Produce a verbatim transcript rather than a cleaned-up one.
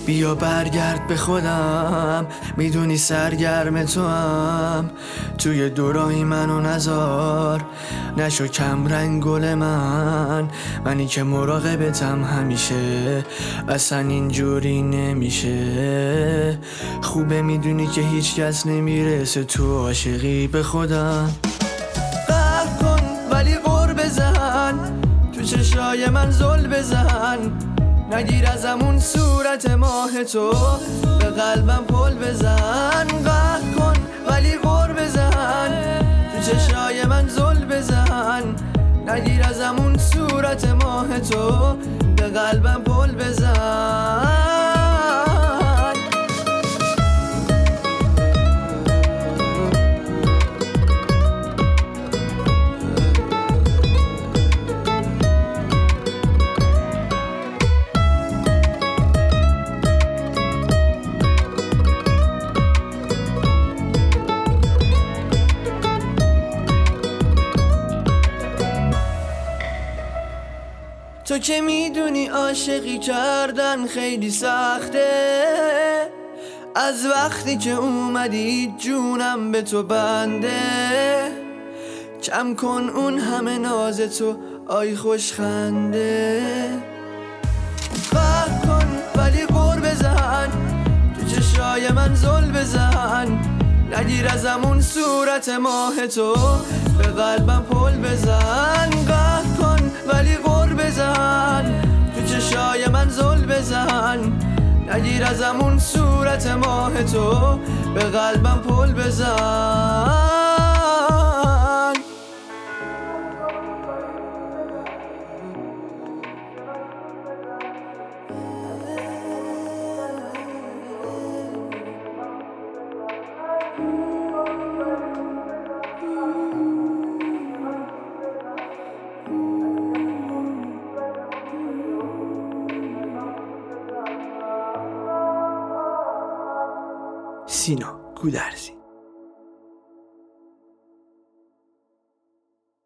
بیا برگرد به خودم، میدونی سرگرم تو هم. توی دوراهی منو نزار، نشو کم رنگ گل من. منی که مراقبتم همیشه، اصلا اینجوری نمیشه. خوبه میدونی که هیچ کس نمیرسه تو عاشقی به خودم. قهر کن ولی غر بزن، تو چشای من زل بزن. نگیر ازمون صورت ماه تو، به قلبم پل بزن. قهر کن ولی غر بزن، تو چشای من زل بزن. نگیر ازمون صورت ماه تو، به قلبم پل بزن. تو که میدونی عاشقی کردن خیلی سخته، از وقتی که اومدی جونم به تو بنده. کم کن اون همه ناز تو، آی خوش خنده. قهر کن ولی غر بزن، تو چشای من زل بزن. نگیر ازمون صورت ماه تو، به قلبم پل بزن. قهر کن ولی غر بزن، تو چشای من زل بزن. نگیر ازمون صورت ماه تو، به قلبم پل بزن. سینا گودرزی.